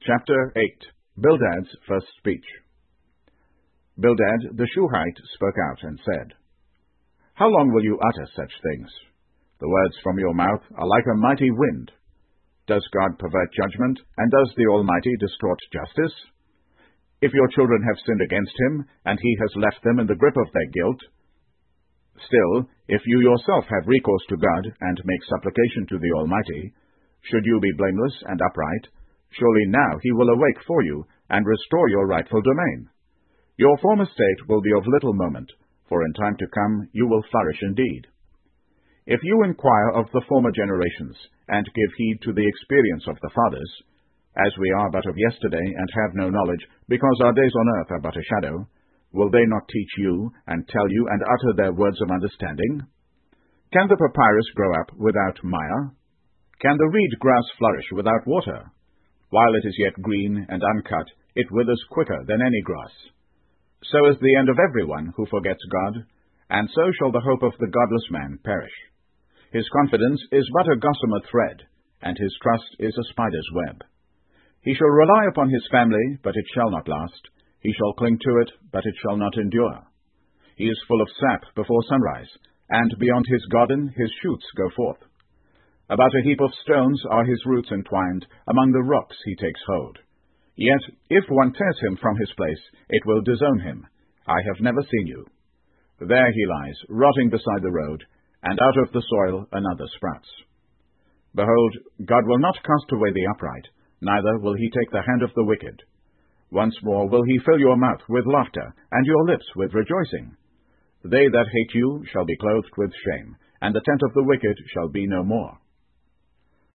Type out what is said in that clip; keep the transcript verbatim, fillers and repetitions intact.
Chapter eight. Bildad's First Speech. Bildad the Shuhite spoke out and said, How long will you utter such things? The words from your mouth are like a mighty wind. Does God pervert judgment, and does the Almighty distort justice? If your children have sinned against him, and he has left them in the grip of their guilt, still, if you yourself have recourse to God and make supplication to the Almighty, should you be blameless and upright, surely now he will awake for you and restore your rightful domain. Your former state will be of little moment, for in time to come you will flourish indeed. If you inquire of the former generations, and give heed to the experience of the fathers, as we are but of yesterday and have no knowledge, because our days on earth are but a shadow, will they not teach you, and tell you, and utter their words of understanding? Can the papyrus grow up without mire? Can the reed grass flourish without water? While it is yet green and uncut, it withers quicker than any grass. So is the end of everyone who forgets God, and so shall the hope of the godless man perish. His confidence is but a gossamer thread, and his trust is a spider's web. He shall rely upon his family, but it shall not last. He shall cling to it, but it shall not endure. He is full of sap before sunrise, and beyond his garden his shoots go forth. About a heap of stones are his roots entwined, among the rocks he takes hold. Yet, if one tears him from his place, it will disown him. I have never seen you. There he lies, rotting beside the road, and out of the soil another sprouts. Behold, God will not cast away the upright, neither will he take the hand of the wicked. Once more will he fill your mouth with laughter, and your lips with rejoicing. They that hate you shall be clothed with shame, and the tent of the wicked shall be no more.